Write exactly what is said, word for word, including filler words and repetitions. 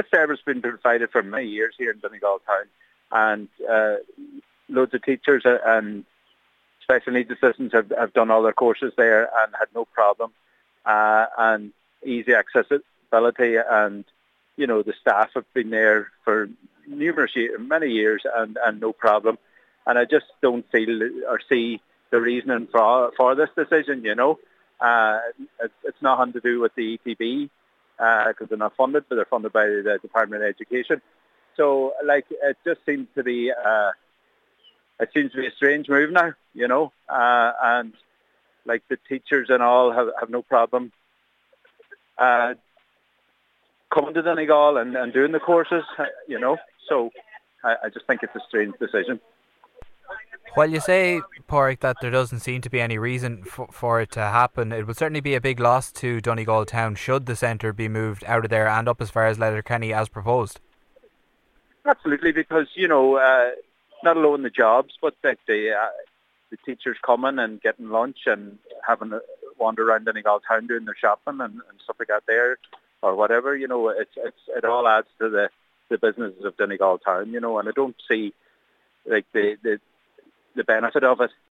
service has been provided for many years here in Donegal Town, and uh, loads of teachers and special needs assistants have, have done all their courses there and had no problem, uh, and easy accessibility, and you know the staff have been there for numerous years, many years, and, and no problem. And I just don't feel or see the reasoning for for this decision. You know, uh, it's, it's nothing to do with the E T B because uh, they're not funded, but they're funded by the Department of Education. So, like, it just seems to be. Uh, It seems to be a strange move now, you know, uh, and like the teachers and all have, have no problem uh, coming to Donegal and, and doing the courses, you know. So I, I just think it's a strange decision. While you say, Pádraig, that there doesn't seem to be any reason for, for it to happen, it would certainly be a big loss to Donegal Town should the centre be moved out of there and up as far as Letterkenny as proposed. Absolutely, because, you know, uh, not alone the jobs, but like the uh, the teachers coming and getting lunch and having a wander around Donegal Town doing their shopping and, and stuff like that there, or whatever. You know, it's it's it all adds to the, the businesses of Donegal Town. You know, and I don't see like the the, the benefit of it.